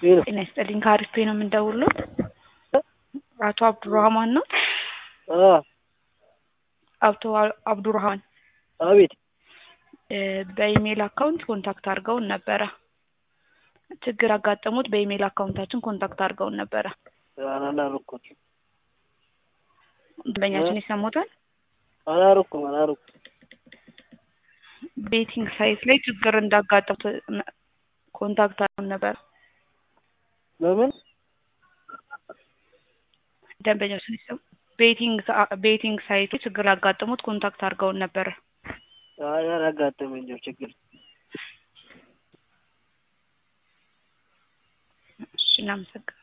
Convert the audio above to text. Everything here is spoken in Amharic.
ጤና ይስጥልኝ ከአሪፍ ነው የምንደውለው አቶ አብዱራህማን ነው አብዱራህማን አቤት በኢሜል አካውንት ኮንታክት አድርገውን ነበር ችግር አጋጠሙት በኢሜል አካውንታችን ኮንታክት አድርገውን ነበር አላረኩት ደንበኛችን ይሰሙታል አላረኩም ቤቲንግ ሳይት ላይ ችግር እንዳጋጠሙት ኮንታክት አድርገውን ነበር ለምን ደንበኛችን ይሰሙ ቤቲንግ ሳይት ችግር አጋጠሙት ኮንታክት አድርገውን ነበር አላጋጠመኝም ችግር እናመሰግናለን